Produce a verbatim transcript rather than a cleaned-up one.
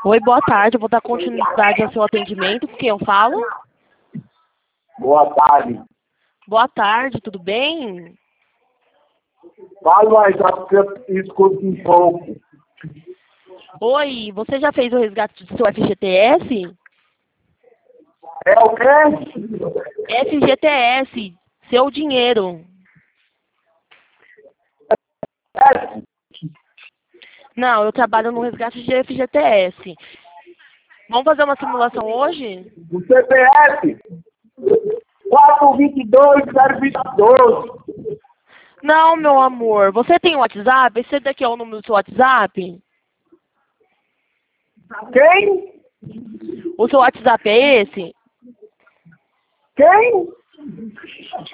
Oi, boa tarde. Eu vou dar continuidade ao seu atendimento. Com quem eu falo? Boa tarde. Boa tarde, tudo bem? Fala mais rápido que eu escuto um pouco. Oi, você já fez o resgate do seu F G T S? É o quê? F G T S, seu dinheiro. É, Não, eu trabalho no resgate de F G T S. Vamos fazer uma simulação hoje? o C P F quatro dois dois zero dois dois. Não, meu amor. Você tem WhatsApp? Esse daqui é o número do seu WhatsApp? Quem? O seu WhatsApp é esse? Quem?